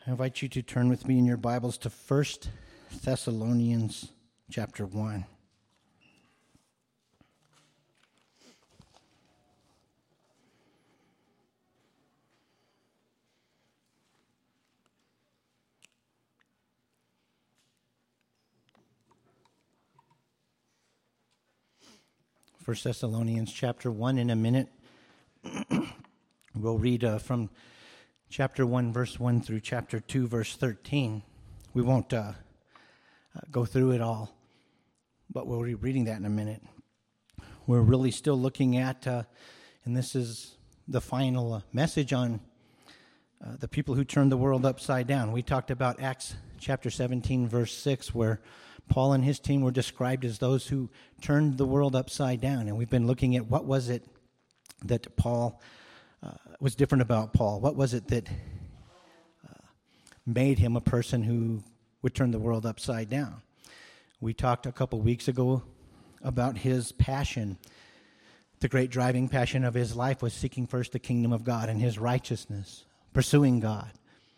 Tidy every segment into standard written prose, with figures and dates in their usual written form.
I invite you to turn with me in your Bibles to 1 Thessalonians chapter 1. First Thessalonians chapter 1 in a minute. We'll read from chapter 1, verse 1 through chapter 2, verse 13. We won't go through it all, but we'll be reading that in a minute. We're really still looking at, and this is the final message on the people who turned the world upside down. We talked about Acts chapter 17, verse 6, where Paul and his team were described as those who turned the world upside down. And we've been looking at what was it that Paul was different about Paul. What was it that made him a person who would turn the world upside down? We talked a couple weeks ago about his passion. The great driving passion of his life was seeking first the kingdom of God and his righteousness, pursuing God,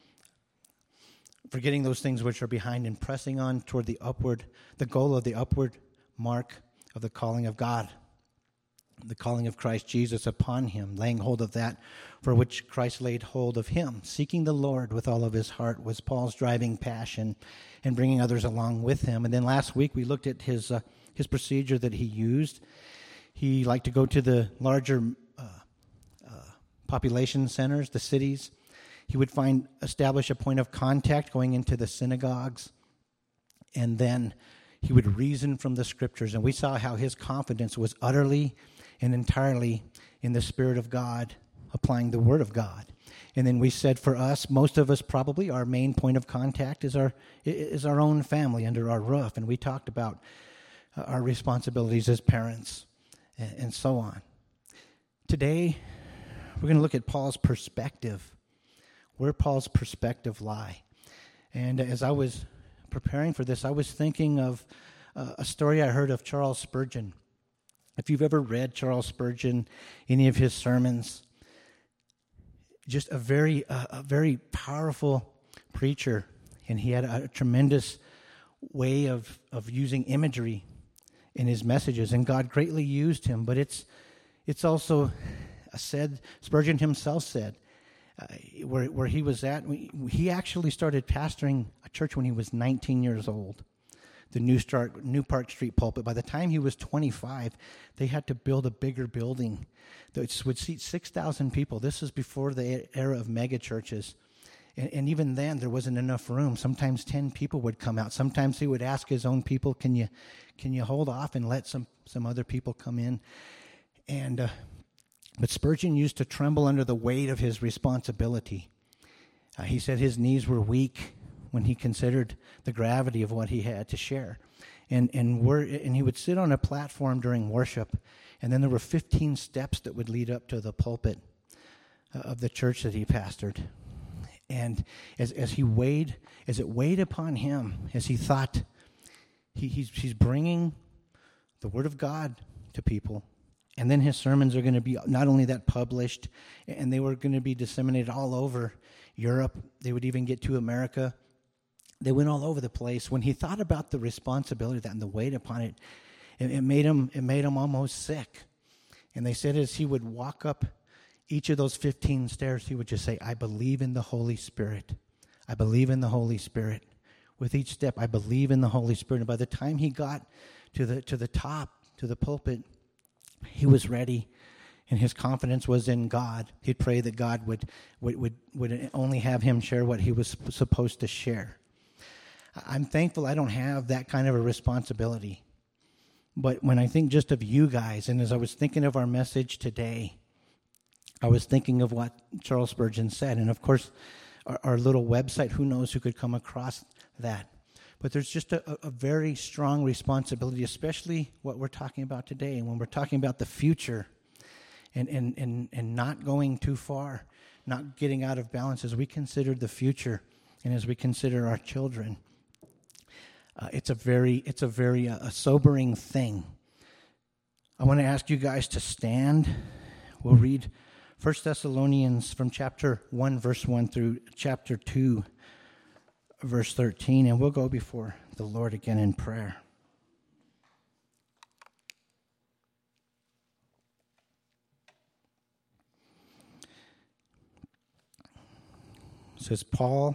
forgetting those things which are behind and pressing on toward the goal of the upward mark of the calling of God, the calling of Christ Jesus upon him, laying hold of that for which Christ laid hold of him. Seeking the Lord with all of his heart was Paul's driving passion, and bringing others along with him. And then last week we looked at his procedure that he used. He liked to go to the larger population centers, the cities. He would establish a point of contact going into the synagogues, and then he would reason from the scriptures. And we saw how his confidence was utterly and entirely in the Spirit of God, applying the Word of God. And then we said for us, most of us probably, our main point of contact is our own family under our roof. And we talked about our responsibilities as parents and so on. Today, we're going to look at Paul's perspective, where Paul's perspective lie. And as I was preparing for this, I was thinking of a story I heard of Charles Spurgeon. If you've ever read Charles Spurgeon, any of his sermons, just a very powerful preacher, and he had a tremendous way of using imagery in his messages, and God greatly used him. But it's also said, Spurgeon himself said, where he was at, he actually started pastoring a church when he was 19 years old, the New Park Street pulpit. By the time he was 25, they had to build a bigger building that would seat 6,000 people. This is before the era of mega churches. And even then, there wasn't enough room. Sometimes 10 people would come out. Sometimes he would ask his own people, can you hold off and let some other people come in? But Spurgeon used to tremble under the weight of his responsibility. He said his knees were weak when he considered the gravity of what he had to share. And he would sit on a platform during worship, and then there were 15 steps that would lead up to the pulpit of the church that he pastored. And as it weighed upon him, as he thought, he's bringing the Word of God to people, and then his sermons are going to be not only that published, and they were going to be disseminated all over Europe. They would even get to America. They went all over the place. When he thought about the responsibility of that and the weight upon it, it made him almost sick. And they said as he would walk up each of those 15 stairs, he would just say, I believe in the Holy Spirit. I believe in the Holy Spirit. With each step, I believe in the Holy Spirit. And by the time he got to the top, to the pulpit, he was ready, and his confidence was in God. He'd pray that God would only have him share what he was supposed to share. I'm thankful I don't have that kind of a responsibility. But when I think just of you guys, and as I was thinking of our message today, I was thinking of what Charles Spurgeon said. And of course, our little website, who knows who could come across that. But there's just a very strong responsibility, especially what we're talking about today. And when we're talking about the future and not going too far, not getting out of balance as we consider the future and as we consider our children. It's a very sobering thing. I want to ask you guys to stand. We'll read 1 Thessalonians from chapter 1, verse 1 through chapter 2, verse 13, and we'll go before the Lord again in prayer. It says, Paul,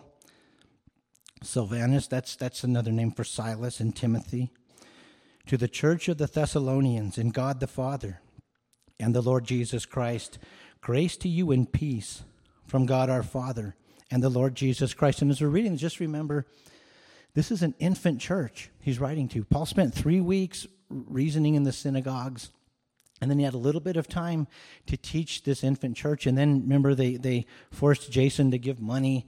Silvanus, that's another name for Silas, and Timothy, to the church of the Thessalonians, in God the Father and the Lord Jesus Christ, grace to you and peace from God our Father and the Lord Jesus Christ. And as we're reading, just remember, this is an infant church he's writing to. Paul spent 3 weeks reasoning in the synagogues, and then he had a little bit of time to teach this infant church. And then, remember, they forced Jason to give money,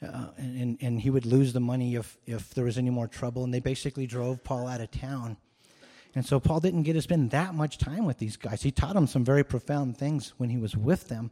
and he would lose the money if there was any more trouble. And they basically drove Paul out of town. And so Paul didn't get to spend that much time with these guys. He taught them some very profound things when he was with them,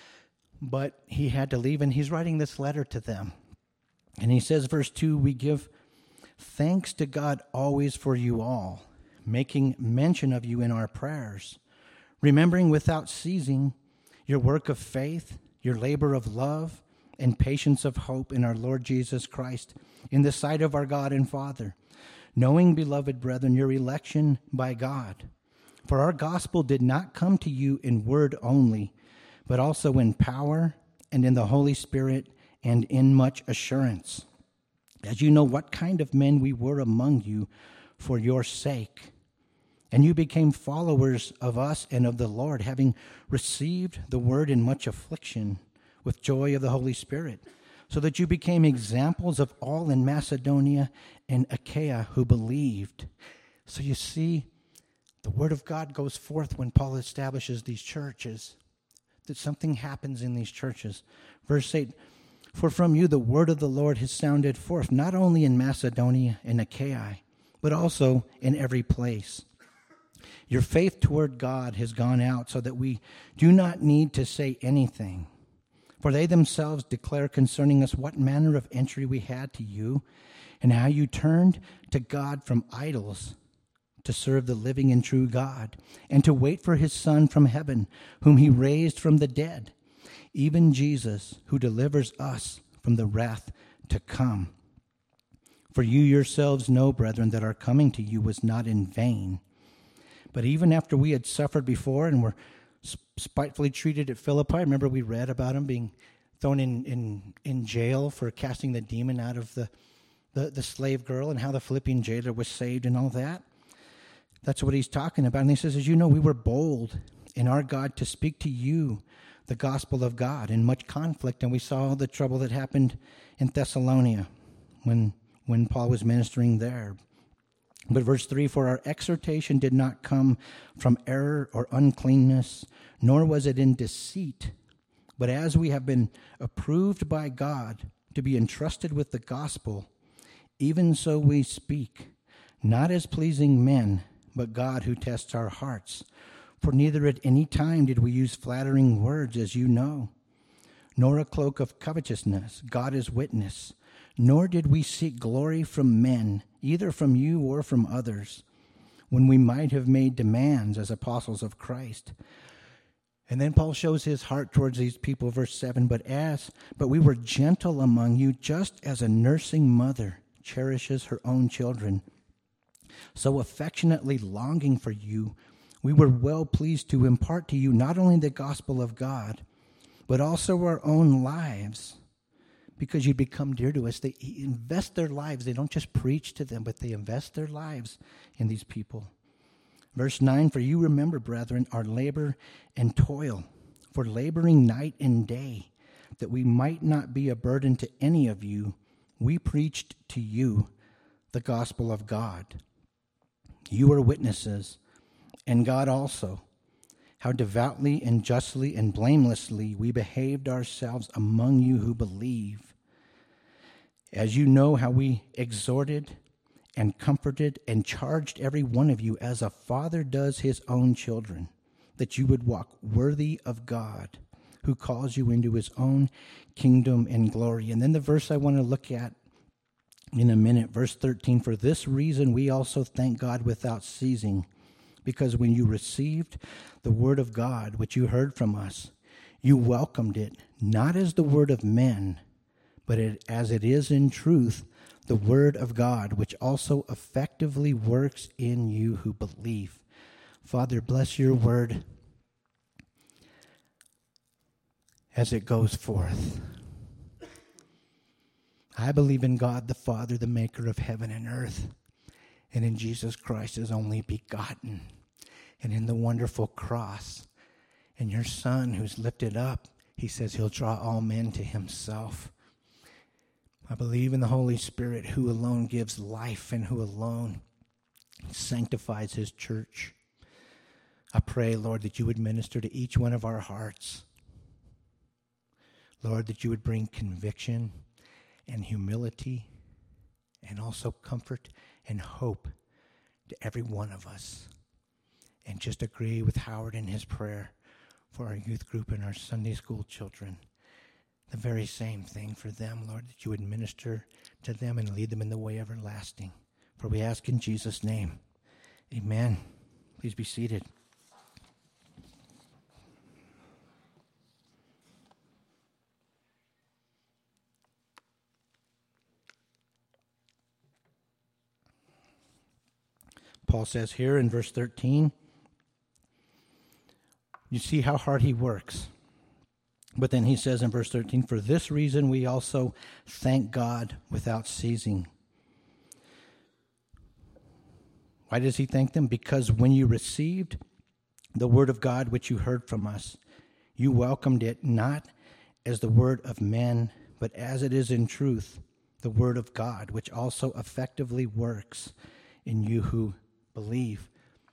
but he had to leave, and he's writing this letter to them. And he says, verse 2, we give thanks to God always for you all, making mention of you in our prayers, remembering without ceasing your work of faith, your labor of love, and patience of hope in our Lord Jesus Christ, in the sight of our God and Father, knowing, beloved brethren, your election by God. For our gospel did not come to you in word only, but also in power and in the Holy Spirit and in much assurance, as you know what kind of men we were among you for your sake. And you became followers of us and of the Lord, having received the word in much affliction with joy of the Holy Spirit, so that you became examples of all in Macedonia and Achaia who believed. So you see, the word of God goes forth when Paul establishes these churches, that something happens in these churches. Verse 8, for from you the word of the Lord has sounded forth, not only in Macedonia and Achaia, but also in every place. Your faith toward God has gone out, so that we do not need to say anything. For they themselves declare concerning us what manner of entry we had to you, and how you turned to God from idols to serve the living and true God, and to wait for his Son from heaven, whom he raised from the dead, even Jesus, who delivers us from the wrath to come. For you yourselves know, brethren, that our coming to you was not in vain. But even after we had suffered before and were spitefully treated at Philippi, remember we read about him being thrown in jail for casting the demon out of the slave girl, and how the Philippian jailer was saved and all that. That's what he's talking about. And he says, as you know, we were bold in our God to speak to you the gospel of God in much conflict. And we saw the trouble that happened in Thessalonica when Paul was ministering there. But verse 3, for our exhortation did not come from error or uncleanness, nor was it in deceit. But as we have been approved by God to be entrusted with the gospel, even so we speak, not as pleasing men, but God who tests our hearts. For neither at any time did we use flattering words, as you know, nor a cloak of covetousness, God is witness, nor did we seek glory from men, either from you or from others, when we might have made demands as apostles of Christ. And then Paul shows his heart towards these people, verse 7, but we were gentle among you, just as a nursing mother cherishes her own children. So affectionately longing for you, we were well pleased to impart to you not only the gospel of God, but also our own lives, because you become dear to us. They invest their lives. They don't just preach to them, but they invest their lives in these people. Verse 9, for you remember, brethren, our labor and toil, for laboring night and day, that we might not be a burden to any of you, we preached to you the gospel of God. You are witnesses, and God also, how devoutly and justly and blamelessly we behaved ourselves among you who believe. As you know how we exhorted and comforted and charged every one of you as a father does his own children, that you would walk worthy of God, who calls you into his own kingdom and glory. And then the verse I want to look at in a minute, verse 13, for this reason we also thank God without ceasing, because when you received the word of God, which you heard from us, you welcomed it, not as the word of men, but as it is in truth, the word of God, which also effectively works in you who believe. Father, bless your word as it goes forth. I believe in God the Father, the maker of heaven and earth, and in Jesus Christ, his only begotten, and in the wonderful cross, and your Son who's lifted up. He says he'll draw all men to himself. I believe in the Holy Spirit, who alone gives life and who alone sanctifies his church. I pray, Lord, that you would minister to each one of our hearts. Lord, that you would bring conviction and humility and also comfort and hope to every one of us. And just agree with Howard in his prayer for our youth group and our Sunday school children. The very same thing for them, Lord, that you would minister to them and lead them in the way everlasting. For we ask in Jesus' name. Amen. Please be seated. Paul says here in verse 13, you see how hard he works. But then he says in verse 13, for this reason we also thank God without ceasing. Why does he thank them? Because when you received the word of God which you heard from us, you welcomed it not as the word of men, but as it is in truth, the word of God, which also effectively works in you who believe.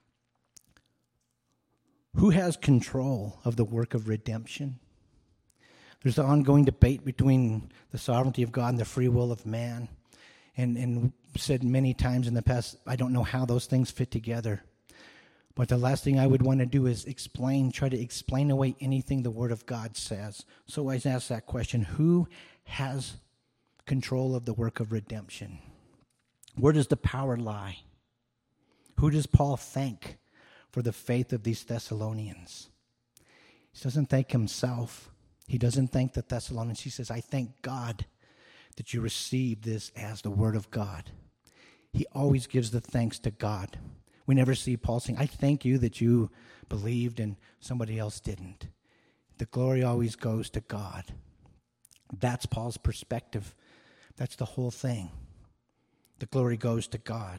Who has control of the work of redemption? There's an ongoing debate between the sovereignty of God and the free will of man. And said many times in the past, I don't know how those things fit together. But the last thing I would want to do is try to explain away anything the Word of God says. So I ask that question, who has control of the work of redemption? Where does the power lie? Who does Paul thank for the faith of these Thessalonians? He doesn't thank himself. He doesn't thank the Thessalonians. He says, I thank God that you received this as the word of God. He always gives the thanks to God. We never see Paul saying, I thank you that you believed and somebody else didn't. The glory always goes to God. That's Paul's perspective. That's the whole thing. The glory goes to God.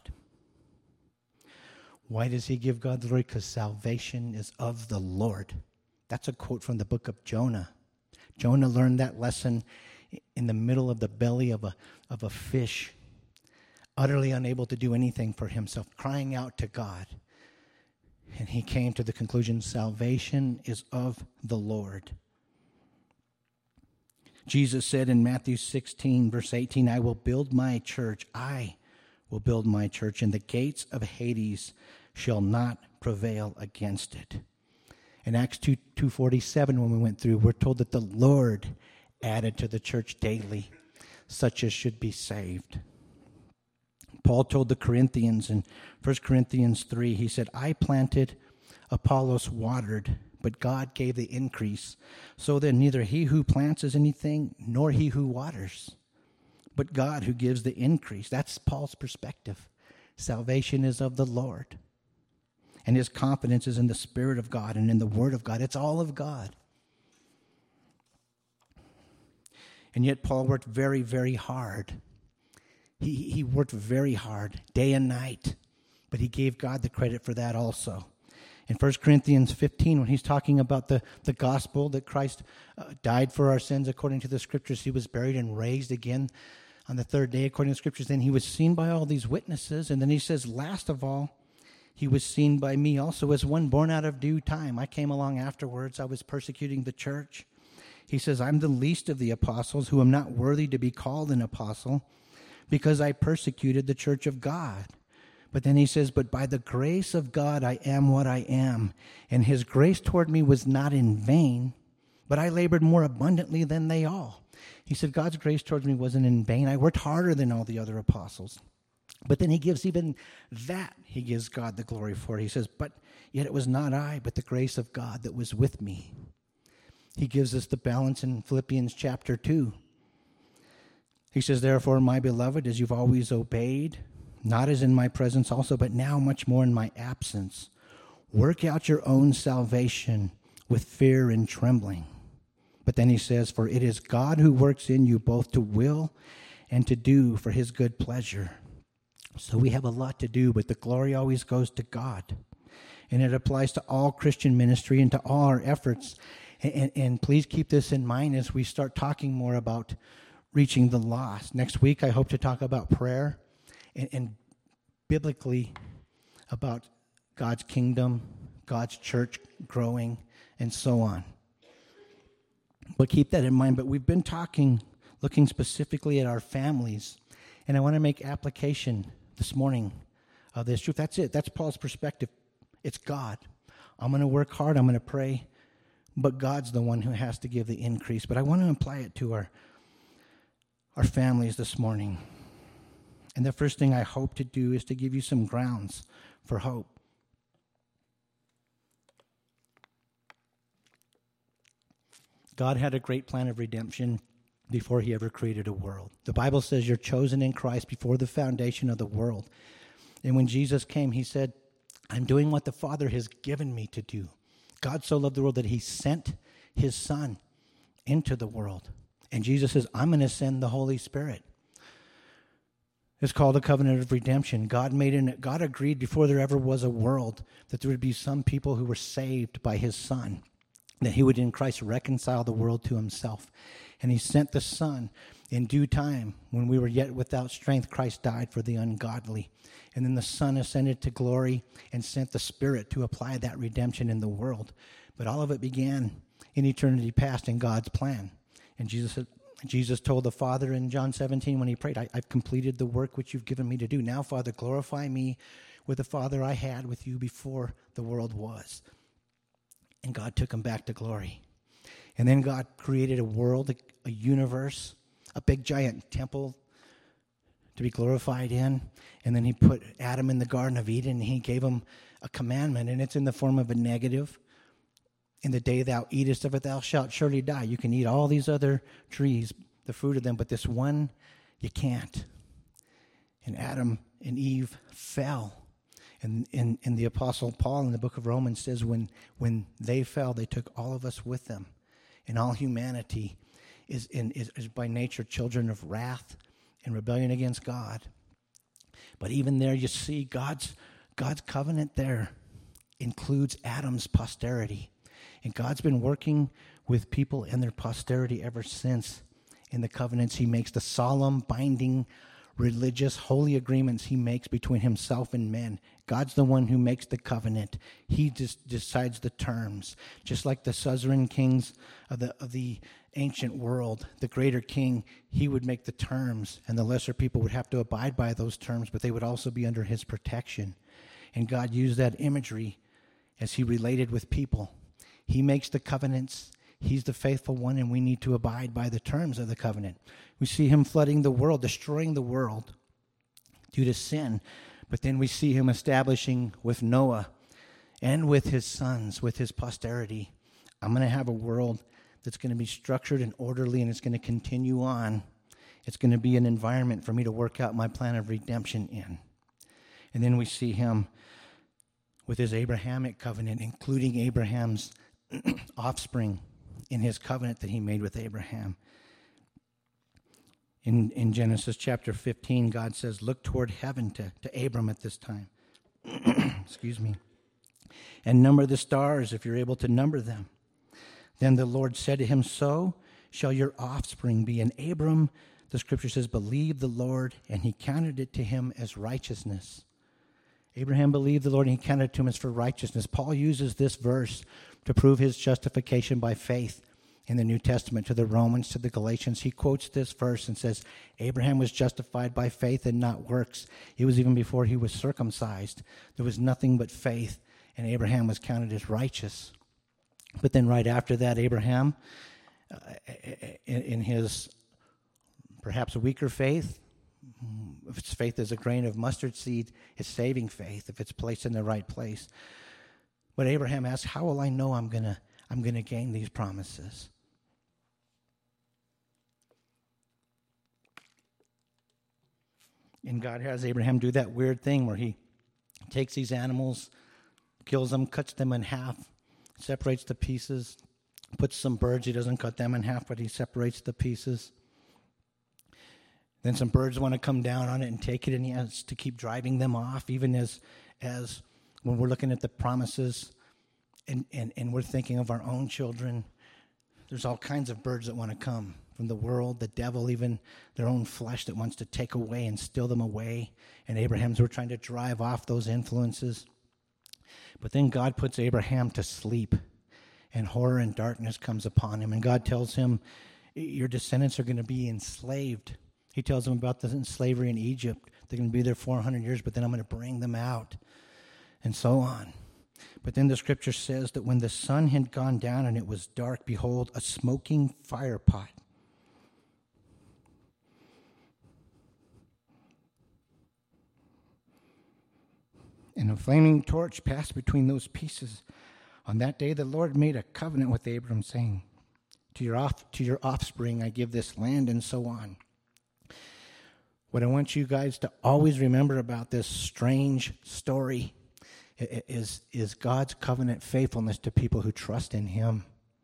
Why does he give God the glory? Because salvation is of the Lord. That's a quote from the book of Jonah. Jonah learned that lesson in the middle of the belly of a fish, utterly unable to do anything for himself, crying out to God. And he came to the conclusion, salvation is of the Lord. Jesus said in Matthew 16, verse 18, I will build my church. I will build my church, and the gates of Hades shall not prevail against it. In Acts 2:47, when we went through, we're told that the Lord added to the church daily such as should be saved. Paul told the Corinthians in 1 Corinthians 3, he said, I planted, Apollos watered, but God gave the increase. So then neither he who plants is anything, nor he who waters, but God who gives the increase. That's Paul's perspective. Salvation is of the Lord. And his confidence is in the Spirit of God and in the Word of God. It's all of God. And yet Paul worked very, very hard. He worked very hard, day and night. But he gave God the credit for that also. In 1 Corinthians 15, when he's talking about the gospel, that Christ died for our sins according to the Scriptures, he was buried and raised again on the third day according to the Scriptures. Then he was seen by all these witnesses. And then he says, last of all, he was seen by me also as one born out of due time. I came along afterwards. I was persecuting the church. He says, I'm the least of the apostles, who am not worthy to be called an apostle, because I persecuted the church of God. But then he says, but by the grace of God I am what I am. And his grace toward me was not in vain, but I labored more abundantly than they all. He said, God's grace towards me wasn't in vain. I worked harder than all the other apostles. But then he gives even that, he gives God the glory for it. He says, but yet it was not I, but the grace of God that was with me. He gives us the balance in Philippians chapter 2. He says, therefore, my beloved, as you've always obeyed, not as in my presence also, but now much more in my absence, work out your own salvation with fear and trembling. But then he says, for it is God who works in you both to will and to do for his good pleasure. So we have a lot to do, but the glory always goes to God. And it applies to all Christian ministry and to all our efforts. And please keep this in mind as we start talking more about reaching the lost. Next week, I hope to talk about prayer and biblically about God's kingdom, God's church growing, and so on. But keep that in mind. But we've been looking specifically at our families. And I want to make application this morning of this truth. That's it. That's Paul's perspective. It's God. I'm going to work hard. I'm going to pray. But God's the one who has to give the increase. But I want to apply it to our families this morning. And the first thing I hope to do is to give you some grounds for hope. God had a great plan of redemption before he ever created a world. The Bible says you're chosen in Christ before the foundation of the world. And when Jesus came, he said, I'm doing what the Father has given me to do. God so loved the world that he sent his Son into the world. And Jesus says, I'm going to send the Holy Spirit. It's called a covenant of redemption. God agreed before there ever was a world that there would be some people who were saved by his Son, that he would in Christ reconcile the world to himself. And he sent the Son in due time. When we were yet without strength, Christ died for the ungodly. And then the Son ascended to glory and sent the Spirit to apply that redemption in the world. But all of it began in eternity past in God's plan. And Jesus told the Father in John 17 when he prayed, I've completed the work which you've given me to do. Now, Father, glorify me with the Father I had with you before the world was. And God took him back to glory. And then God created a world, a universe, a big giant temple to be glorified in. And then he put Adam in the Garden of Eden, and he gave him a commandment, and it's in the form of a negative. In the day thou eatest of it, thou shalt surely die. You can eat all these other trees, the fruit of them, but this one, you can't. And Adam and Eve fell. And the Apostle Paul in the book of Romans says when they fell, they took all of us with them. And all humanity is by nature children of wrath and rebellion against God. But even there you see God's covenant there includes Adam's posterity. And God's been working with people and their posterity ever since in the covenants he makes, the solemn, binding, religious, holy agreements he makes between himself and men. God's the one who makes the covenant. He just decides the terms. Just like the suzerain kings of the ancient world, the greater king, he would make the terms, and the lesser people would have to abide by those terms, but they would also be under his protection. And God used that imagery as he related with people. He makes the covenants. He's the faithful one, and we need to abide by the terms of the covenant. We see him flooding the world, destroying the world due to sin. But then we see him establishing with Noah and with his sons, with his posterity, I'm going to have a world that's going to be structured and orderly, and it's going to continue on. It's going to be an environment for me to work out my plan of redemption in. And then we see him with his Abrahamic covenant, including Abraham's offspring in his covenant that he made with Abraham. In Genesis chapter 15, God says, look toward heaven to Abram at this time. Excuse me. And number the stars if you're able to number them. Then the Lord said to him, so shall your offspring be. And Abram, the scripture says, believed the Lord, and he counted it to him as righteousness. Abraham believed the Lord, and he counted it to him as for righteousness. Paul uses this verse to prove his justification by faith in the New Testament to the Romans, to the Galatians. He quotes this verse and says, Abraham was justified by faith and not works. It was even before he was circumcised. There was nothing but faith, and Abraham was counted as righteous. But then right after that, Abraham, in his perhaps weaker faith, if its faith is a grain of mustard seed, it's saving faith if it's placed in the right place. But Abraham asked, how will I know I'm gonna gain these promises? And God has Abraham do that weird thing where he takes these animals, kills them, cuts them in half, separates the pieces, puts some birds. He doesn't cut them in half, but he separates the pieces. Then some birds want to come down on it and take it, and he has to keep driving them off, even as when we're looking at the promises and we're thinking of our own children. There's all kinds of birds that want to come from the world, the devil, even their own flesh that wants to take away and steal them away. And Abraham's were trying to drive off those influences. But then God puts Abraham to sleep, and horror and darkness comes upon him. And God tells him, your descendants are going to be enslaved. He tells him about the slavery in Egypt. They're going to be there 400 years, but then I'm going to bring them out, and so on. But then the scripture says that when the sun had gone down and it was dark, behold, a smoking fire pot. And a flaming torch passed between those pieces. On that day the Lord made a covenant with Abram, saying, to your offspring I give this land, and so on. What I want you guys to always remember about this strange story is God's covenant faithfulness to people who trust in him.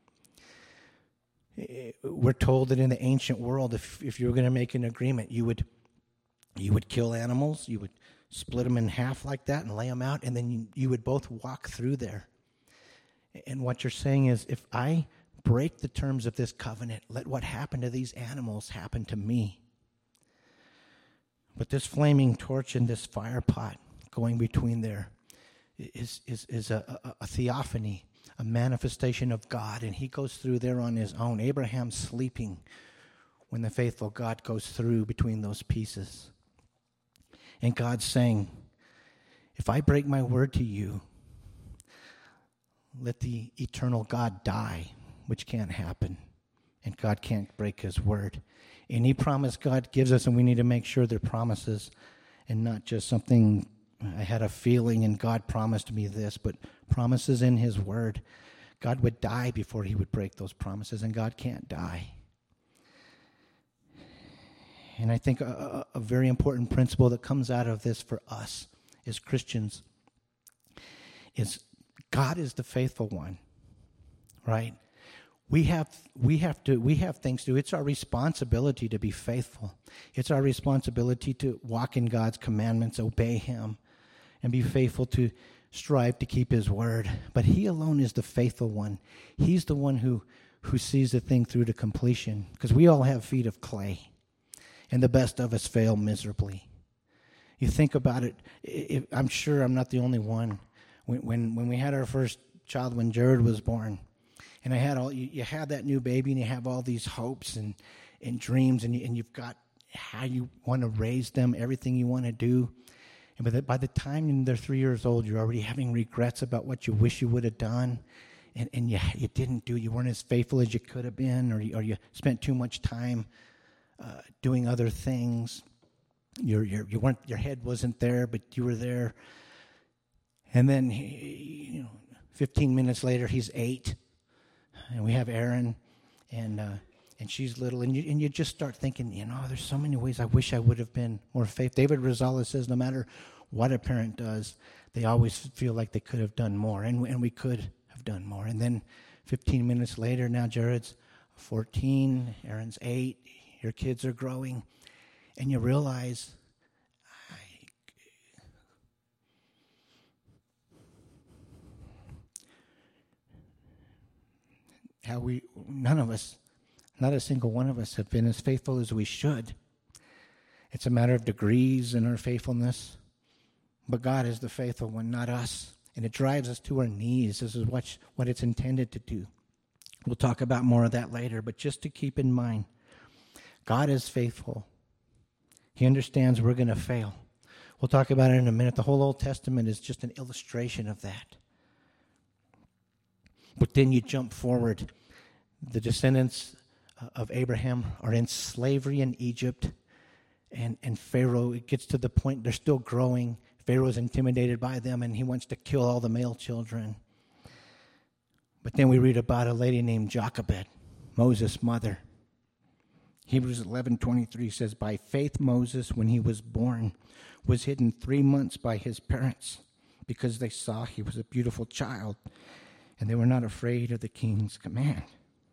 We're told that in the ancient world, if you were going to make an agreement, you would kill animals, you would split them in half like that and lay them out, and then you would both walk through there. And what you're saying is, if I break the terms of this covenant, let what happened to these animals happen to me. But this flaming torch and this fire pot going between there is a theophany, a manifestation of God, and he goes through there on his own. Abraham's sleeping when the faithful God goes through between those pieces. And God's saying, if I break my word to you, let the eternal God die, which can't happen. And God can't break his word. Any promise God gives us, and we need to make sure they're promises and not just something, I had a feeling and God promised me this, but promises in his word. God would die before he would break those promises, and God can't die. And I think a very important principle that comes out of this for us as Christians is God is the faithful one, right? We have things to do. It's our responsibility to be faithful. It's our responsibility to walk in God's commandments, obey him, and be faithful to strive to keep his word. But he alone is the faithful one. He's the one who sees the thing through to completion, because we all have feet of clay, and the best of us fail miserably. You think about it, I'm sure I'm not the only one. When we had our first child, when Jared was born, and I had you had that new baby, and you have all these hopes and dreams, and you've got how you want to raise them, everything you want to do. And by the time they're 3 years old, you're already having regrets about what you wish you would have done, and you didn't do. You weren't as faithful as you could have been, or you spent too much time doing other things. Your head wasn't there, but you were there. And then 15 minutes later, he's 8. And we have Erin, and she's little, and you just start thinking, there's so many ways I wish I would have been more faithful. David Rosales says no matter what a parent does, they always feel like they could have done more, and we could have done more. And then 15 minutes later, now Jared's 14, Erin's 8, your kids are growing, and you realize how none of us, not a single one of us, have been as faithful as we should. It's a matter of degrees in our faithfulness, but God is the faithful one, not us, and it drives us to our knees. This is what it's intended to do. We'll talk about more of that later, but just to keep in mind, God is faithful. He understands we're going to fail. We'll talk about it in a minute. The whole Old Testament is just an illustration of that. But then you jump forward. The descendants of Abraham are in slavery in Egypt, and Pharaoh, it gets to the point they're still growing. Pharaoh's intimidated by them, and he wants to kill all the male children. But then we read about a lady named Jochebed, Moses' mother. Hebrews 11:23 says, by faith Moses, when he was born, was hidden 3 months by his parents because they saw he was a beautiful child, and they were not afraid of the king's command.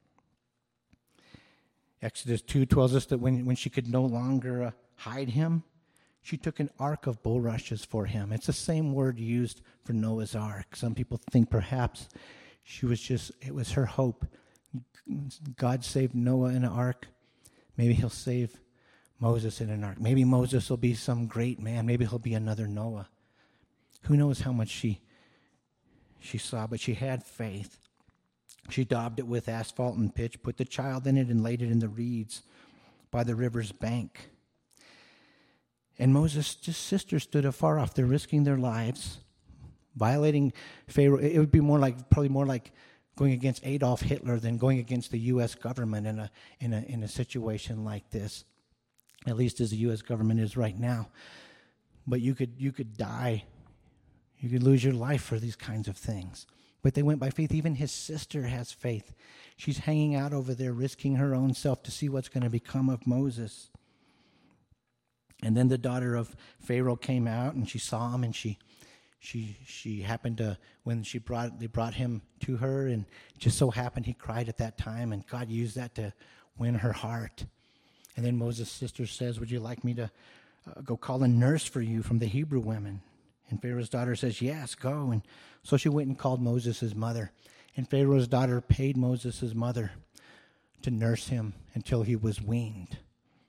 Exodus 2 tells us that when she could no longer hide him, she took an ark of bulrushes for him. It's the same word used for Noah's ark. Some people think perhaps it was her hope. God saved Noah in an ark. Maybe he'll save Moses in an ark. Maybe Moses will be some great man. Maybe he'll be another Noah. Who knows how much she saw, but she had faith. She daubed it with asphalt and pitch, put the child in it, and laid it in the reeds by the river's bank. And Moses' sister stood afar off. They're risking their lives, violating Pharaoh. It would be probably more like going against Adolf Hitler than going against the U.S. government in a situation like this, at least as the U.S. government is right now. But you could die. You could lose your life for these kinds of things. But they went by faith. Even his sister has faith. She's hanging out over there, risking her own self to see what's going to become of Moses. And then the daughter of Pharaoh came out, and she saw him, and she happened to, when they brought him to her, and it just so happened he cried at that time, and God used that to win her heart. And then Moses' sister says, would you like me to go call a nurse for you from the Hebrew women? And Pharaoh's daughter says, yes, go. And so she went and called Moses' mother. And Pharaoh's daughter paid Moses' mother to nurse him until he was weaned.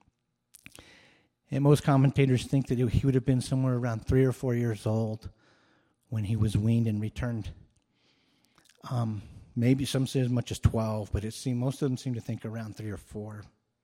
And most commentators think that he would have been somewhere around 3 or 4 years old when he was weaned and returned. Maybe some say as much as 12, but most of them seem to think around 3 or 4.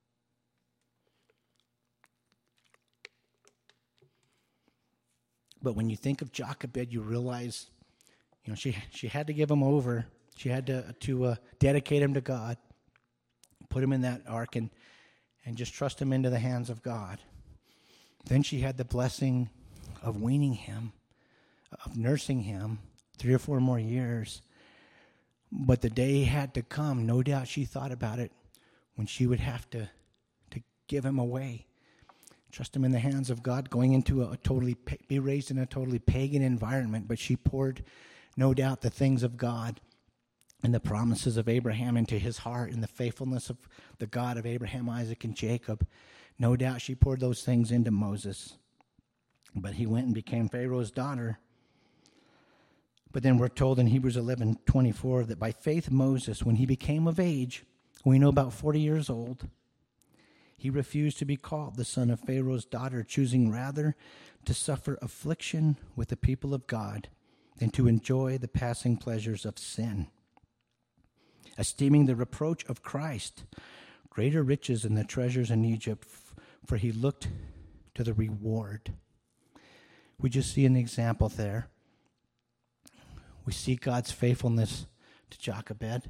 But when you think of Jochebed, you realize, she had to give him over. She had to dedicate him to God, put him in that ark, and just trust him into the hands of God. Then she had the blessing of weaning him, of nursing him 3 or 4 more years. But the day had to come, no doubt she thought about it, when she would have to give him away. Trust him in the hands of God, going into be raised in a totally pagan environment. But she poured, no doubt, the things of God and the promises of Abraham into his heart, and the faithfulness of the God of Abraham, Isaac, and Jacob. No doubt she poured those things into Moses. But he went and became Pharaoh's daughter. But then we're told in Hebrews 11:24 that by faith Moses, when he became of age, we know about 40 years old, he refused to be called the son of Pharaoh's daughter, choosing rather to suffer affliction with the people of God than to enjoy the passing pleasures of sin, esteeming the reproach of Christ greater riches than the treasures in Egypt, for he looked to the reward. We just see an example there. We see God's faithfulness to Jochebed.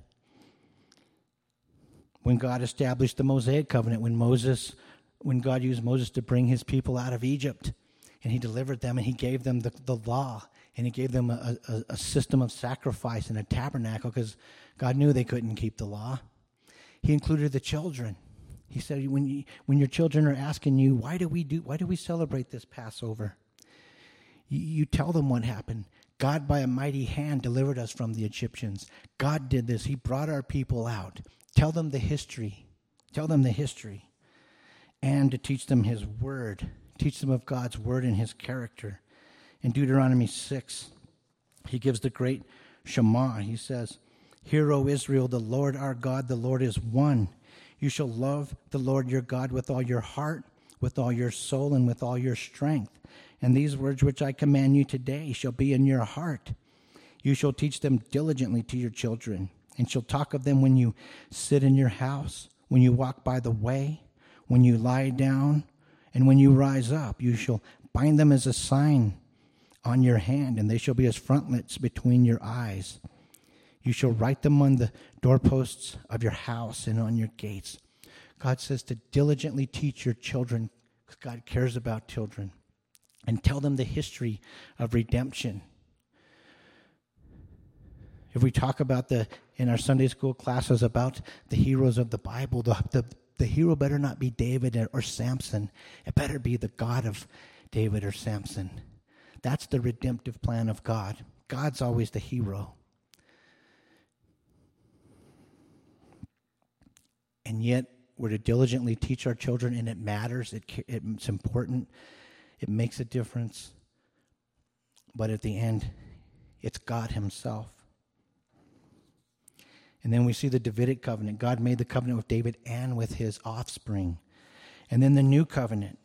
When God established the Mosaic covenant, when God used Moses to bring his people out of Egypt, and he delivered them, and he gave them the law, and he gave them a system of sacrifice and a tabernacle, because God knew they couldn't keep the law. He included the children. He said, when your children are asking you, why do we celebrate this Passover? You tell them what happened. God, by a mighty hand, delivered us from the Egyptians. God did this. He brought our people out. Tell them the history. Tell them the history. And to teach them his word. Teach them of God's word and his character. In Deuteronomy 6, he gives the great Shema. He says, "Hear, O Israel, the Lord our God, the Lord is one. You shall love the Lord your God with all your heart, with all your soul, and with all your strength. And these words which I command you today shall be in your heart. You shall teach them diligently to your children, and shall talk of them when you sit in your house, when you walk by the way, when you lie down, and when you rise up. You shall bind them as a sign on your hand, and they shall be as frontlets between your eyes. You shall write them on the doorposts of your house and on your gates." God says to diligently teach your children, because God cares about children, and tell them the history of redemption. If we talk about in our Sunday school classes about the heroes of the Bible, the the hero better not be David or Samson. It better be the God of David or Samson. That's the redemptive plan of God. God's always the hero. And yet, we're to diligently teach our children, and it matters. It's important. It makes a difference. But at the end, it's God himself. And then we see the Davidic covenant. God made the covenant with David and with his offspring. And then the new covenant.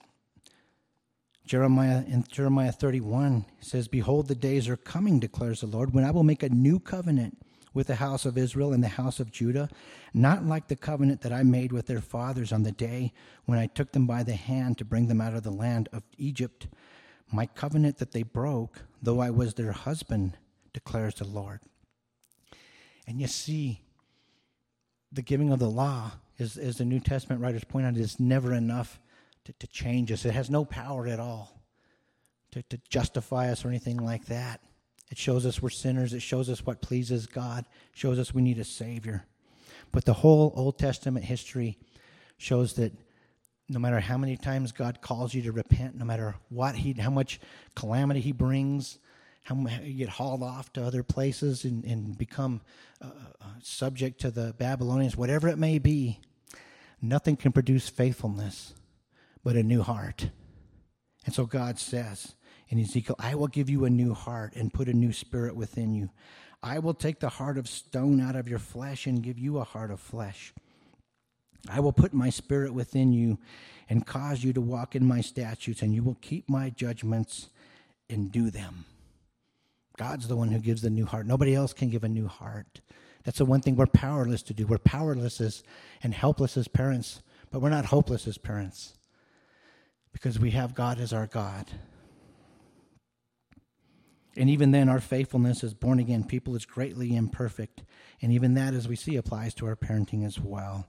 In Jeremiah 31 says, "Behold, the days are coming, declares the Lord, when I will make a new covenant with the house of Israel and the house of Judah, not like the covenant that I made with their fathers on the day when I took them by the hand to bring them out of the land of Egypt. My covenant that they broke, though I was their husband, declares the Lord." And you see, the giving of the law, as the New Testament writers point out, is never enough to change us. It has no power at all to justify us or anything like that. It shows us we're sinners. It shows us what pleases God. It shows us we need a Savior. But the whole Old Testament history shows that no matter how many times God calls you to repent, no matter how much calamity he brings, how you get hauled off to other places and become subject to the Babylonians, whatever it may be, nothing can produce faithfulness but a new heart. And so God says in Ezekiel, "I will give you a new heart and put a new spirit within you. I will take the heart of stone out of your flesh and give you a heart of flesh. I will put my spirit within you and cause you to walk in my statutes, and you will keep my judgments and do them." God's the one who gives the new heart. Nobody else can give a new heart. That's the one thing we're powerless to do. We're powerless and helpless as parents, but we're not hopeless as parents because we have God as our God. And even then, our faithfulness as born-again people is greatly imperfect. And even that, as we see, applies to our parenting as well.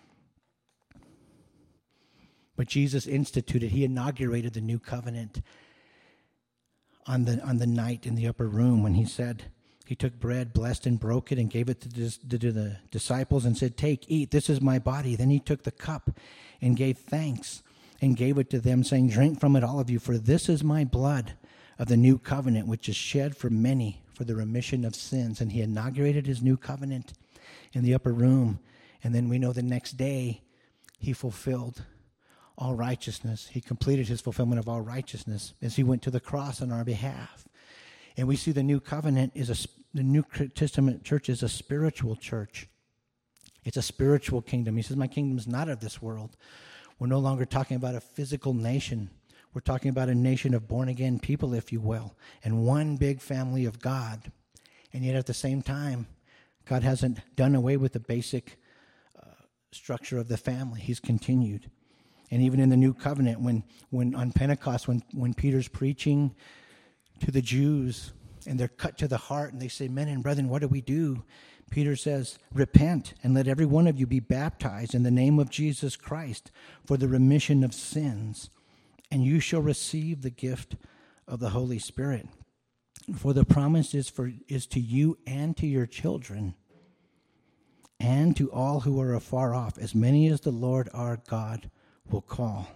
But Jesus he inaugurated the new covenant on the night in the upper room when he said, he took bread, blessed and broke it, and gave it to the disciples and said, "Take, eat, this is my body." Then he took the cup and gave thanks and gave it to them, saying, "Drink from it, all of you, for this is my blood of the new covenant, which is shed for many for the remission of sins." And he inaugurated his new covenant in the upper room. And then we know the next day he fulfilled all righteousness. He completed his fulfillment of all righteousness as he went to the cross on our behalf. And we see the new covenant the New Testament church is a spiritual church. It's a spiritual kingdom. He says, "My kingdom is not of this world." We're no longer talking about a physical nation. We're talking about a nation of born-again people, if you will, and one big family of God. And yet at the same time, God hasn't done away with the basic structure of the family. He's continued. And even in the new covenant, when on Pentecost, when Peter's preaching to the Jews and they're cut to the heart and they say, "Men and brethren, what do we do?" Peter says, "Repent and let every one of you be baptized in the name of Jesus Christ for the remission of sins, and you shall receive the gift of the Holy Spirit. For the promise is to you and to your children and to all who are afar off, as many as the Lord our God will call."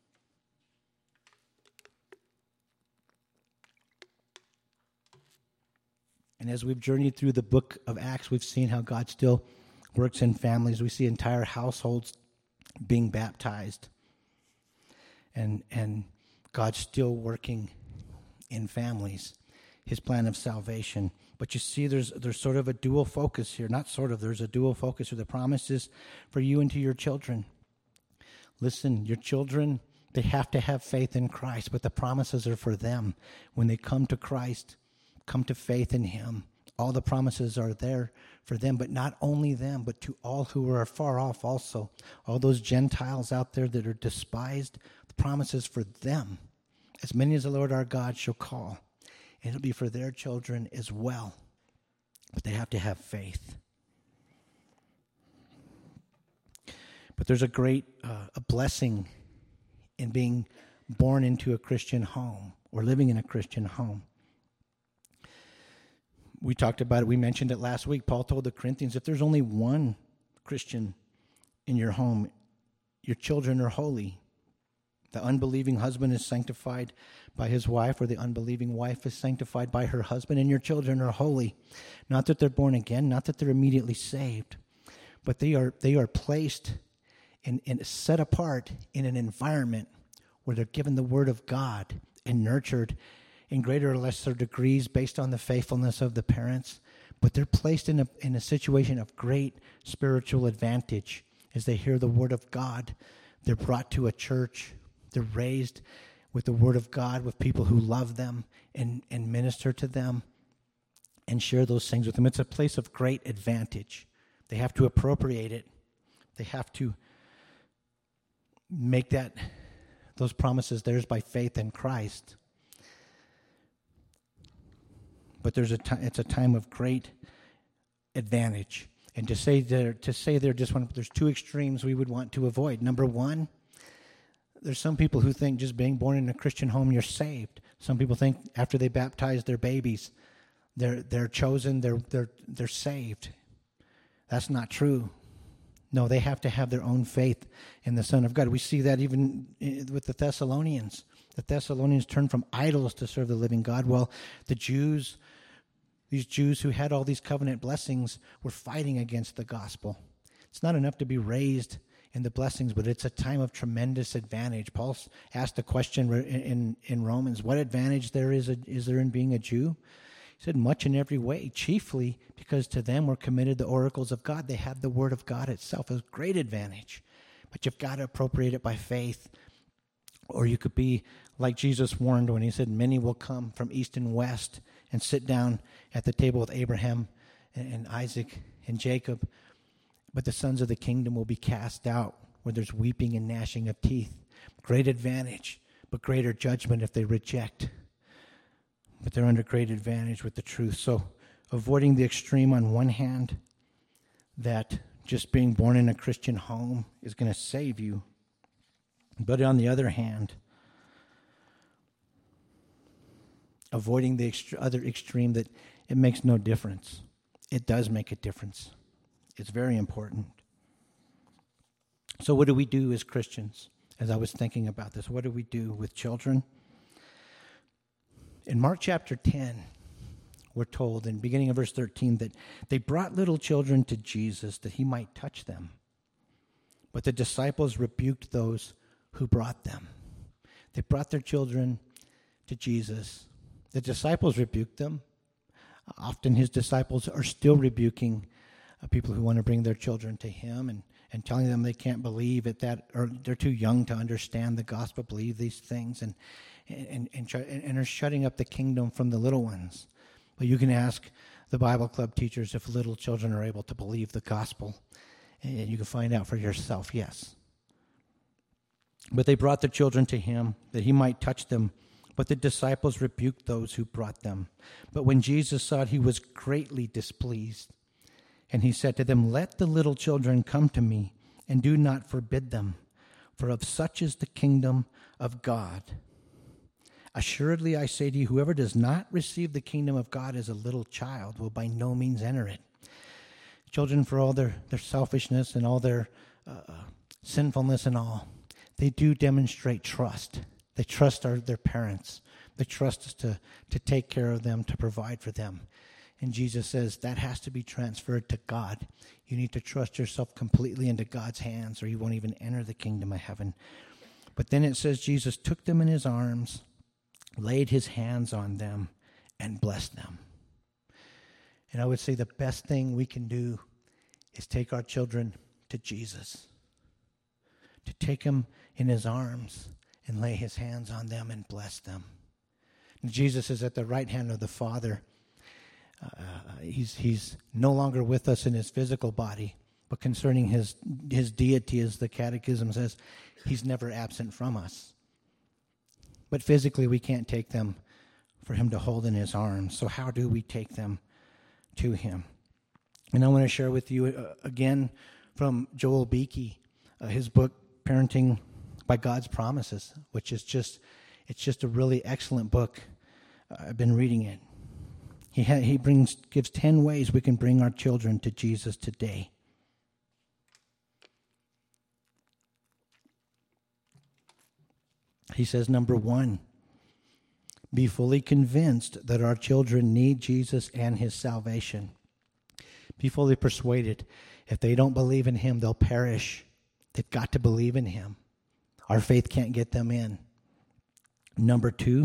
And as we've journeyed through the book of Acts, we've seen how God still works in families. We see entire households being baptized. And God's still working in families, his plan of salvation. But you see, there's sort of a dual focus here. Not sort of, there's a dual focus here. The promise is for you and to your children. Listen, your children, they have to have faith in Christ, but the promises are for them. When they come to Christ, come to faith in him, all the promises are there for them, but not only them, but to all who are far off also. All those Gentiles out there that are despised, the promises for them. As many as the Lord our God shall call. And it'll be for their children as well. But they have to have faith. But there's a great a blessing in being born into a Christian home or living in a Christian home. We talked about it. We mentioned it last week. Paul told the Corinthians, if there's only one Christian in your home, your children are holy. The unbelieving husband is sanctified by his wife, or the unbelieving wife is sanctified by her husband, and your children are holy. Not that they're born again, not that they're immediately saved, but they are placed and set apart in an environment where they're given the word of God and nurtured in greater or lesser degrees based on the faithfulness of the parents. But they're placed in a situation of great spiritual advantage as they hear the word of God. They're brought to a church. They're raised with the word of God, with people who love them and minister to them and share those things with them. It's a place of great advantage. They have to appropriate it. They have to make those promises theirs by faith in Christ. But it's a time of great advantage. And to say they're just one, there's two extremes we would want to avoid. Number one, there's some people who think just being born in a Christian home, you're saved. Some people think after they baptize their babies, they're chosen, they're saved. That's not true. No, they have to have their own faith in the Son of God. We see that even with the Thessalonians. The Thessalonians turned from idols to serve the living God. Well, these Jews who had all these covenant blessings were fighting against the gospel. It's not enough to be raised in the blessings, but it's a time of tremendous advantage. Paul asked a question in Romans, what advantage is there in being a Jew? He said, much in every way, chiefly because to them were committed the oracles of God. They had the word of God itself. It was a great advantage. But you've got to appropriate it by faith. Or you could be like Jesus warned when he said, many will come from east and west and sit down at the table with Abraham and Isaac and Jacob. But the sons of the kingdom will be cast out where there's weeping and gnashing of teeth. Great advantage, but greater judgment if they reject. But they're under great advantage with the truth. So avoiding the extreme on one hand, that just being born in a Christian home is going to save you. But on the other hand, avoiding the other extreme, that it makes no difference. It does make a difference. It's very important. So what do we do as Christians? As I was thinking about this, what do we do with children? In Mark chapter 10, we're told in beginning of verse 13 that they brought little children to Jesus that he might touch them. But the disciples rebuked those who brought them. They brought their children to Jesus. The disciples rebuked them. Often his disciples are still rebuking people who want to bring their children to him and telling them they can't believe it, or they're too young to understand the gospel, believe these things, and are shutting up the kingdom from the little ones. But you can ask the Bible club teachers if little children are able to believe the gospel, and you can find out for yourself, yes. But they brought the children to him that he might touch them. But the disciples rebuked those who brought them. But when Jesus saw it, he was greatly displeased. And he said to them, let the little children come to me, and do not forbid them, for of such is the kingdom of God. Assuredly, I say to you, whoever does not receive the kingdom of God as a little child will by no means enter it. Children, for all their selfishness and all their sinfulness and all, they do demonstrate trust. They trust their parents. They trust us to take care of them, to provide for them. And Jesus says that has to be transferred to God. You need to trust yourself completely into God's hands, or you won't even enter the kingdom of heaven. But then it says Jesus took them in his arms, laid his hands on them, and blessed them. And I would say the best thing we can do is take our children to Jesus, to take them in his arms and lay his hands on them and bless them. And Jesus is at the right hand of the Father. He's no longer with us in his physical body, but concerning his deity, as the Catechism says, he's never absent from us. But physically, we can't take them for him to hold in his arms. So how do we take them to him? And I want to share with you again from Joel Beeke, his book, Parenting by God's Promises, which is it's just a really excellent book. I've been reading it. He gives 10 ways we can bring our children to Jesus today. He says, number 1, be fully convinced that our children need Jesus and his salvation. Be fully persuaded. If they don't believe in him, they'll perish. They've got to believe in him. Our faith can't get them in. Number 2,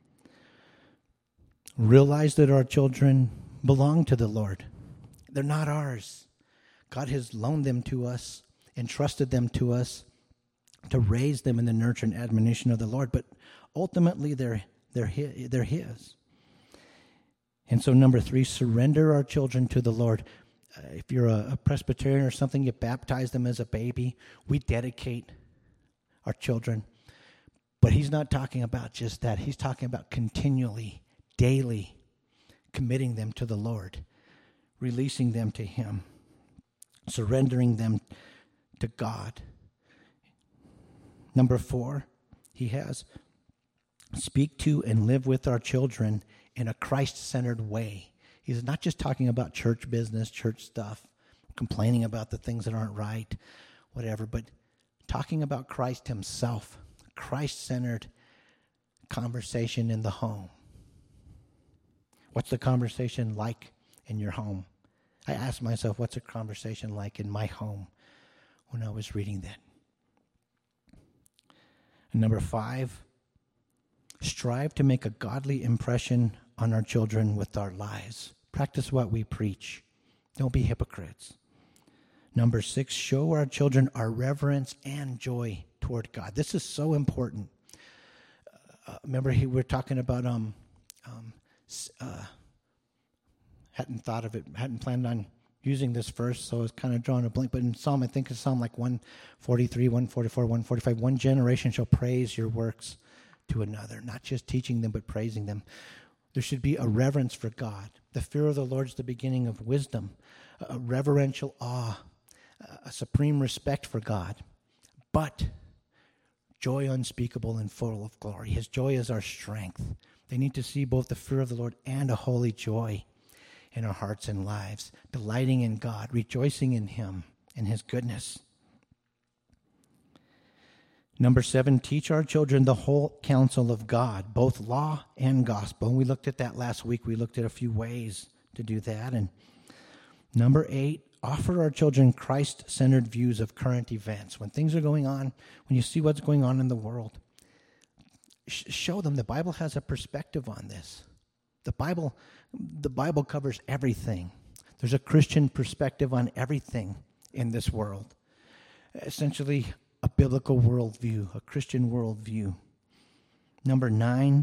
realize that our children belong to the Lord. They're not ours. God has loaned them to us, entrusted them to us to raise them in the nurture and admonition of the Lord, but ultimately they're his. And so number 3, surrender our children to the Lord. If you're a Presbyterian or something, you baptize them as a baby. We dedicate our children. But he's not talking about just that. He's talking about continually, daily committing them to the Lord, releasing them to him, surrendering them to God. Number 4, he has speak to and live with our children in a Christ-centered way. He's not just talking about church business, church stuff, complaining about the things that aren't right, whatever, but talking about Christ himself, Christ-centered conversation in the home. What's the conversation like in your home? I asked myself, what's a conversation like in my home when I was reading that? And number 5, strive to make a godly impression on our children with our lives. Practice what we preach. Don't be hypocrites. Number 6, show our children our reverence and joy toward God. This is so important. Remember, we were talking about hadn't thought of it, hadn't planned on using this verse, so I was kind of drawing a blank. But in Psalm, I think it's Psalm like 143, 144, 145, one generation shall praise your works to another, not just teaching them, but praising them. There should be a reverence for God. The fear of the Lord is the beginning of wisdom, a reverential awe, a supreme respect for God, but joy unspeakable and full of glory. His joy is our strength. They need to see both the fear of the Lord and a holy joy in our hearts and lives, delighting in God, rejoicing in him and his goodness. Number 7, teach our children the whole counsel of God, both law and gospel. And we looked at that last week. We looked at a few ways to do that. And number 8, offer our children Christ-centered views of current events. When things are going on, when you see what's going on in the world, show them the Bible has a perspective on this. The Bible covers everything. There's a Christian perspective on everything in this world. Essentially, a biblical worldview, a Christian worldview. Number 9,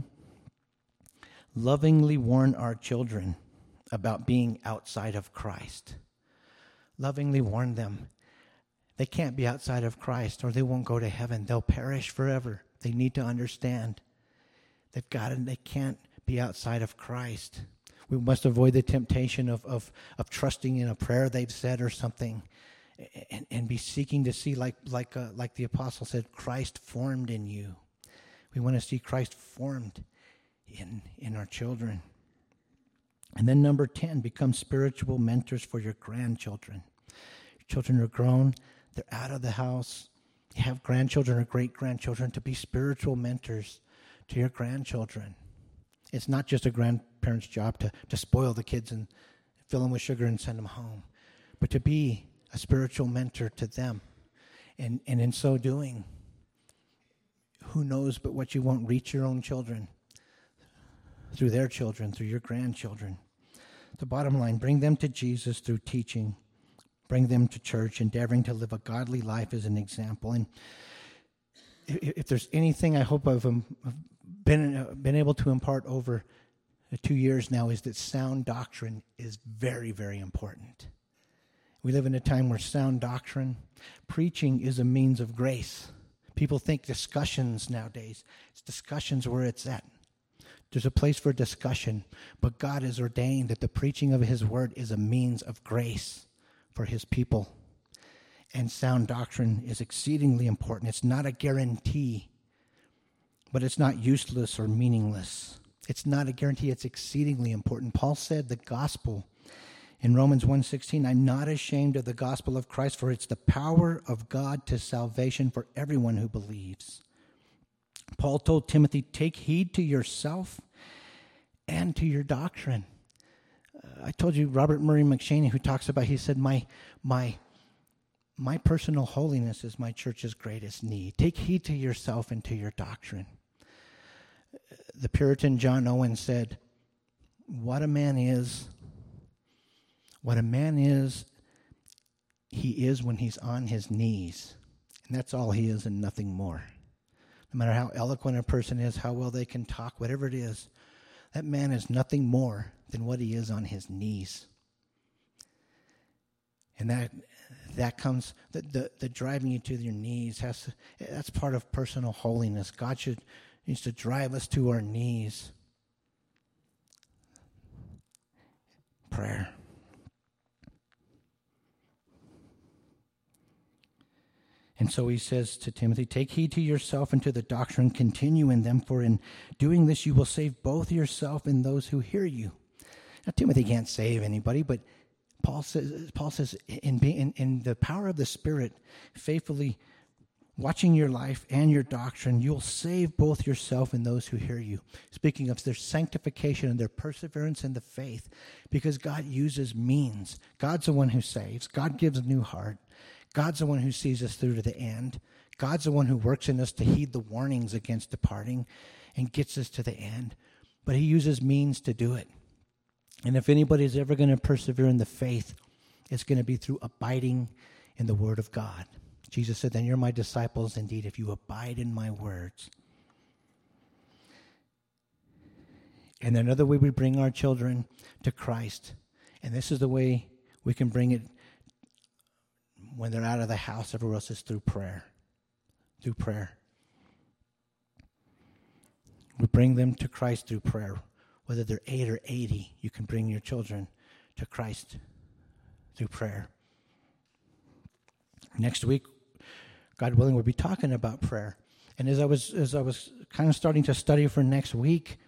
lovingly warn our children about being outside of Christ. Lovingly warn them. They can't be outside of Christ or they won't go to heaven. They'll perish forever. They need to understand. They can't be outside of Christ. We must avoid the temptation of trusting in a prayer they've said or something, and be seeking to see, like the apostle said, Christ formed in you. We want to see Christ formed in our children. And then number 10, become spiritual mentors for your grandchildren. Your children are grown, they're out of the house. You have grandchildren or great-grandchildren, to be spiritual mentors to your grandchildren. It's not just a grandparent's job to spoil the kids and fill them with sugar and send them home, but to be a spiritual mentor to them. And in so doing, who knows but what you won't reach your own children through their children, through your grandchildren. The bottom line, bring them to Jesus through teaching. Bring them to church, endeavoring to live a godly life as an example. And if there's anything I hope I've been able to impart over 2 years now, is that sound doctrine is very, very important. We live in a time where sound doctrine, preaching is a means of grace. People think discussions nowadays, it's discussions where it's at. There's a place for discussion, but God has ordained that the preaching of his word is a means of grace for his people. And sound doctrine is exceedingly important. It's not a guarantee, but it's not useless or meaningless. It's not a guarantee, it's exceedingly important. Paul said the gospel in Romans 1:16, I'm not ashamed of the gospel of Christ, for it's the power of God to salvation for everyone who believes. Paul told Timothy, take heed to yourself and to your doctrine. I told you Robert Murray McChaney, who talks about, he said, my personal holiness is my church's greatest need. Take heed to yourself and to your doctrine. The Puritan John Owen said, what a man is, he is when he's on his knees. And that's all he is and nothing more. No matter how eloquent a person is, how well they can talk, whatever it is, that man is nothing more than what he is on his knees. And that comes, the driving you to your knees, that's part of personal holiness. God needs to drive us to our knees. Prayer. And so he says to Timothy, take heed to yourself and to the doctrine, continue in them, for in doing this you will save both yourself and those who hear you. Now, Timothy can't save anybody, but Paul says in the power of the Spirit, faithfully watching your life and your doctrine, you'll save both yourself and those who hear you. Speaking of their sanctification and their perseverance in the faith, because God uses means. God's the one who saves. God gives a new heart. God's the one who sees us through to the end. God's the one who works in us to heed the warnings against departing and gets us to the end. But he uses means to do it. And if anybody's ever going to persevere in the faith, it's going to be through abiding in the Word of God. Jesus said, then you're my disciples indeed if you abide in my words. And another way we bring our children to Christ, and this is the way we can bring it when they're out of the house, everywhere else, is through prayer. Through prayer. We bring them to Christ through prayer. Whether they're 8 or 80, you can bring your children to Christ through prayer. Next week, God willing, we'll be talking about prayer. And as I was kind of starting to study for next week,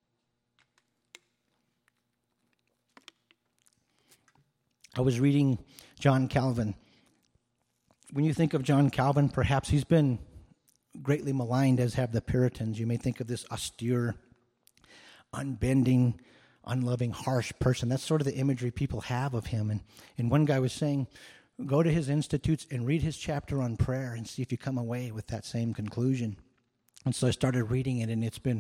I was reading John Calvin. When you think of John Calvin, perhaps he's been greatly maligned, as have the Puritans. You may think of this austere, unbending, unloving, harsh person. That's sort of the imagery people have of him. And one guy was saying, go to his institutes and read his chapter on prayer and see if you come away with that same conclusion. And so I started reading it, and it's been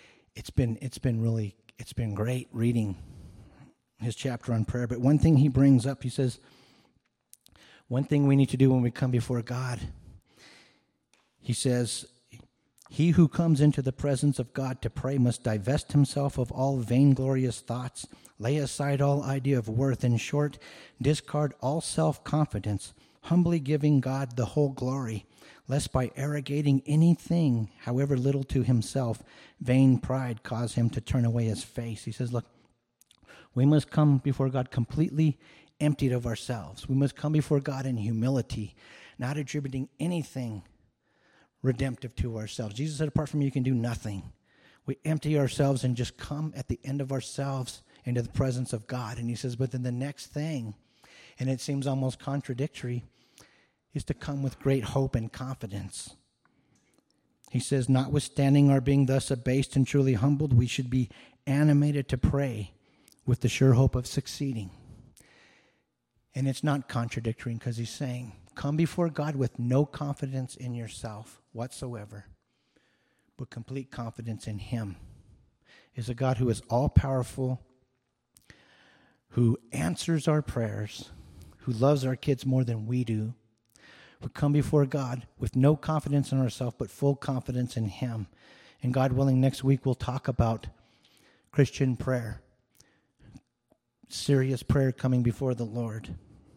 great reading his chapter on prayer. But one thing he brings up, he says, one thing we need to do when we come before God, he says, he who comes into the presence of God to pray must divest himself of all vainglorious thoughts, lay aside all idea of worth, in short, discard all self-confidence, humbly giving God the whole glory, lest by arrogating anything, however little to himself, vain pride cause him to turn away his face. He says, look, we must come before God completely emptied of ourselves. We must come before God in humility, not attributing anything redemptive to ourselves. Jesus said, apart from me, you can do nothing. We empty ourselves and just come at the end of ourselves into the presence of God. And he says, but then the next thing, and it seems almost contradictory, is to come with great hope and confidence. He says, notwithstanding our being thus abased and truly humbled, we should be animated to pray with the sure hope of succeeding. And it's not contradictory, because he's saying, come before God with no confidence in yourself whatsoever, but complete confidence in him. Is a God who is all-powerful, who answers our prayers, who loves our kids more than we do. We come before God with no confidence in ourselves, but full confidence in him. And God willing, next week we'll talk about Christian prayer, serious prayer coming before the Lord.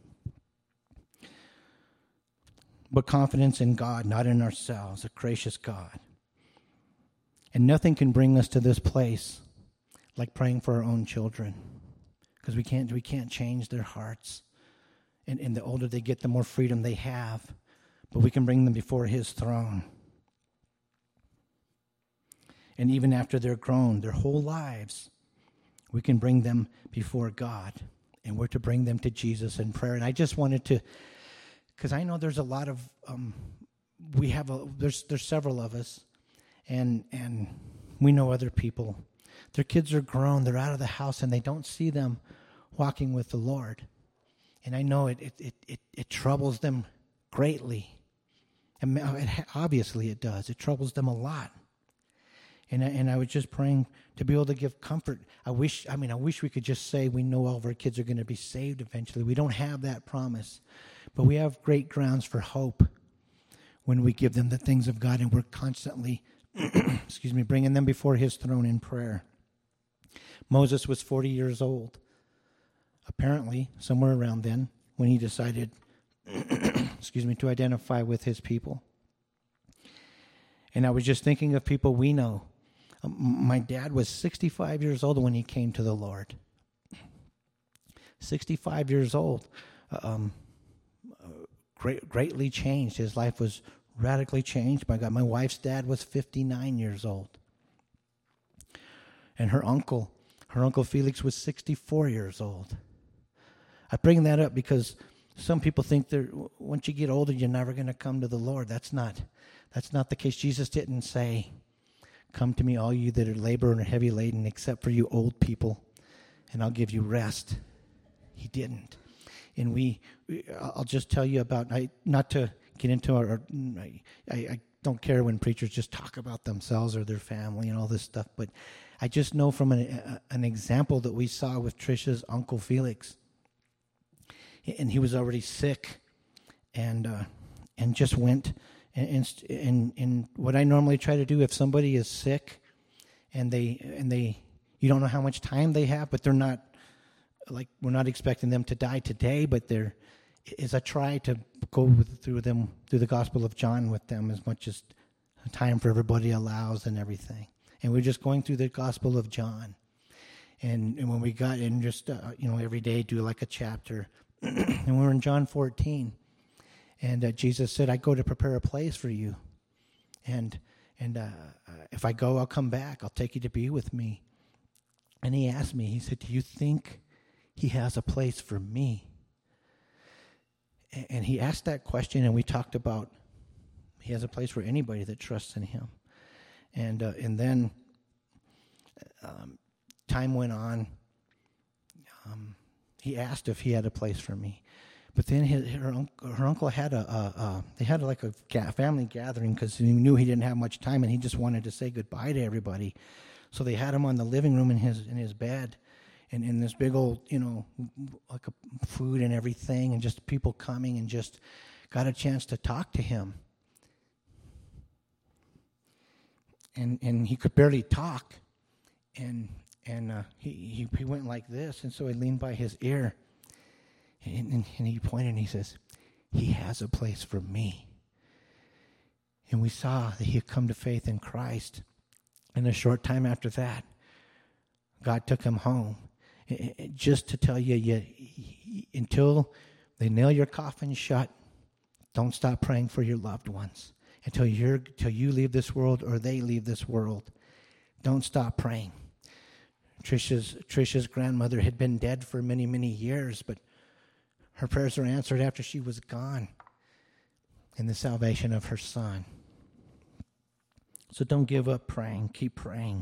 But confidence in God, not in ourselves, a gracious God. And nothing can bring us to this place like praying for our own children, because we can't change their hearts. And the older they get, the more freedom they have. But we can bring them before his throne. And even after they're grown, their whole lives, we can bring them before God. And we're to bring them to Jesus in prayer. And I just wanted to, because I know there's a lot of, there's several of us, And we know other people. Their kids are grown. They're out of the house, and they don't see them walking with the Lord. And I know it troubles them greatly. And obviously it does. It troubles them a lot. And I was just praying to be able to give comfort. I wish we could just say we know all of our kids are going to be saved eventually. We don't have that promise. But we have great grounds for hope when we give them the things of God, and we're constantly bringing them before his throne in prayer. Moses was 40 years old, apparently, somewhere around then, when he decided, to identify with his people. And I was just thinking of people we know. My dad was 65 years old when he came to the Lord. 65 years old. Greatly changed. His life was radically changed by God. My wife's dad was 59 years old. And her uncle Felix was 64 years old. I bring that up because some people think once you get older, you're never going to come to the Lord. That's not the case. Jesus didn't say, "Come to me, all you that are labor and are heavy laden, except for you old people, and I'll give you rest." He didn't. And I'll just tell you about, not to get into I don't care when preachers just talk about themselves or their family and all this stuff, but I just know from an example that we saw with Trisha's Uncle Felix. And he was already sick, and just went. And what I normally try to do, if somebody is sick, and you don't know how much time they have, but they're not, like, we're not expecting them to die today, but I try to go through the Gospel of John with them as much as time for everybody allows and everything. And we're just going through the Gospel of John, and when we got in, just every day do like a chapter. And we're in John 14, and Jesus said, "I go to prepare a place for you, and if I go, I'll come back. I'll take you to be with me." And he asked me, he said, "Do you think he has a place for me?" And he asked that question, and we talked about he has a place for anybody that trusts in him. And then time went on. He asked if he had a place for me, but then her uncle had they had like a family gathering because he knew he didn't have much time, and he just wanted to say goodbye to everybody. So they had him on the living room in his bed, and in this big old like a food and everything, and just people coming, and just got a chance to talk to him. And he could barely talk, and he went like this, and so I leaned by his ear, and he pointed and he says, "He has a place for me." And we saw that he had come to faith in Christ. And a short time after that, God took him home. Just to tell you, until they nail your coffin shut, don't stop praying for your loved ones. Until you leave this world or they leave this world, don't stop praying. Trisha's grandmother had been dead for many, many years, but her prayers were answered after she was gone in the salvation of her son. So don't give up praying. Keep praying.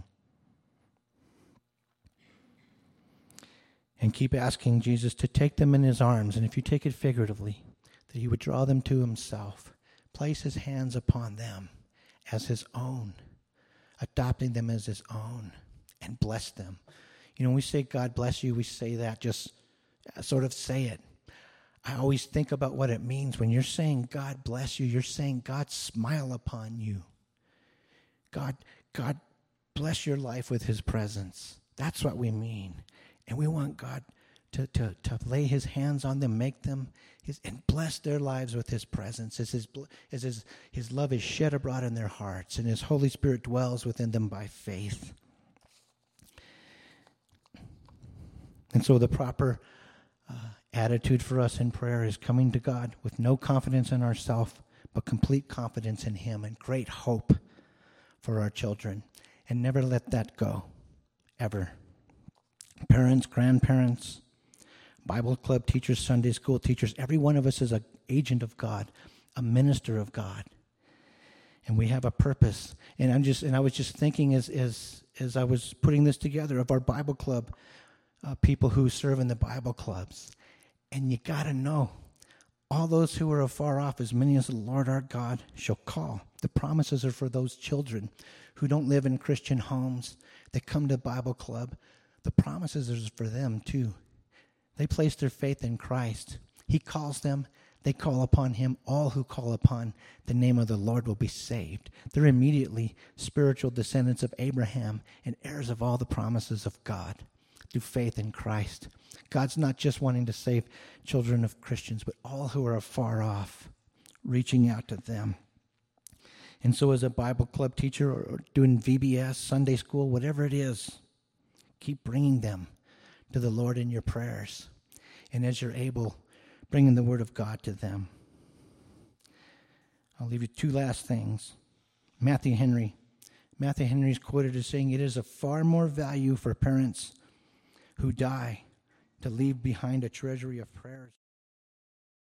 And keep asking Jesus to take them in his arms, and if you take it figuratively, that he would draw them to himself, place his hands upon them as his own, adopting them as his own, and bless them. When we say God bless you, we say that, just sort of say it. I always think about what it means. When you're saying God bless you, you're saying God smile upon you. God bless your life with his presence. That's what we mean. And we want God to lay his hands on them, make them and bless their lives with his presence as his love is shed abroad in their hearts, and his Holy Spirit dwells within them by faith. And so the proper attitude for us in prayer is coming to God with no confidence in ourselves, but complete confidence in him and great hope for our children. And never let that go, ever. Parents, grandparents, Bible club teachers, Sunday school teachers, every one of us is an agent of God, a minister of God. And we have a purpose. And I was just thinking as I was putting this together of our Bible club, people who serve in the Bible clubs. And you got to know, all those who are afar off, as many as the Lord our God shall call. The promises are for those children who don't live in Christian homes. They come to Bible club. The promises are for them too. They place their faith in Christ. He calls them. They call upon him. All who call upon the name of the Lord will be saved. They're immediately spiritual descendants of Abraham and heirs of all the promises of God through faith in Christ. God's not just wanting to save children of Christians, but all who are afar off, reaching out to them. And so as a Bible club teacher or doing VBS, Sunday school, whatever it is, keep bringing them to the Lord in your prayers. And as you're able, bringing the word of God to them. I'll leave you two last things. Matthew Henry. Matthew Henry is quoted as saying, "It is of far more value for parents who die to leave behind a treasury of prayers